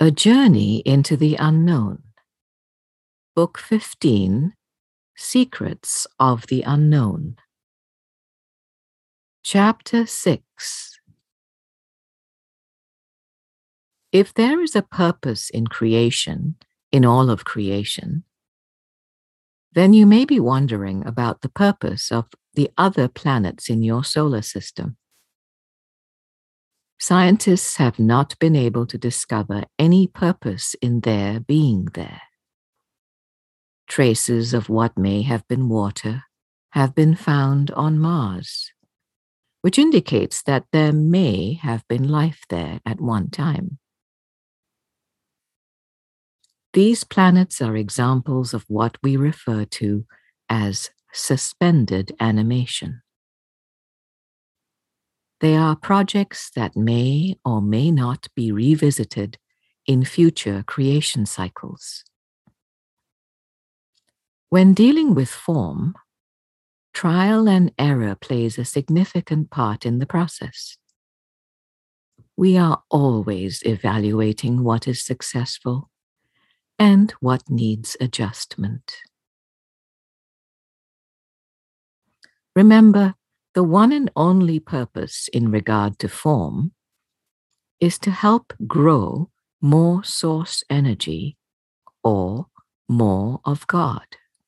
A Journey into the Unknown. Book 15, Secrets of the Unknown. Chapter 6. If there is a purpose in creation, in all of creation, then you may be wondering about the purpose of the other planets in your solar system. Scientists have not been able to discover any purpose in their being there. Traces of what may have been water have been found on Mars, which indicates that there may have been life there at one time. These planets are examples of what we refer to as suspended animation. They are projects that may or may not be revisited in future creation cycles. When dealing with form, trial and error plays a significant part in the process. We are always evaluating what is successful and what needs adjustment. Remember, the one and only purpose in regard to form is to help grow more source energy or more of God.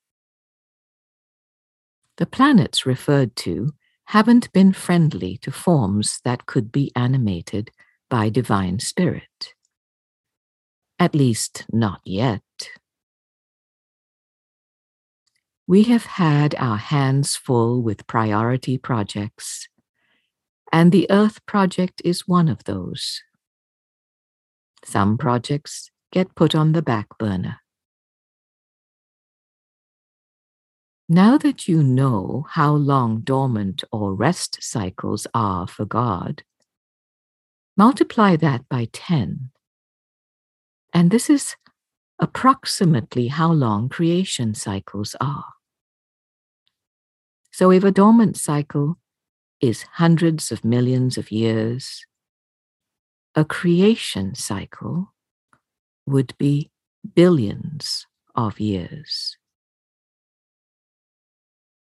The planets referred to haven't been friendly to forms that could be animated by divine spirit. At least not yet. We have had our hands full with priority projects, and the Earth project is one of those. Some projects get put on the back burner. Now that you know how long dormant or rest cycles are for God, multiply that by 10. And this is approximately how long creation cycles are. So if a dormant cycle is hundreds of millions of years, a creation cycle would be billions of years.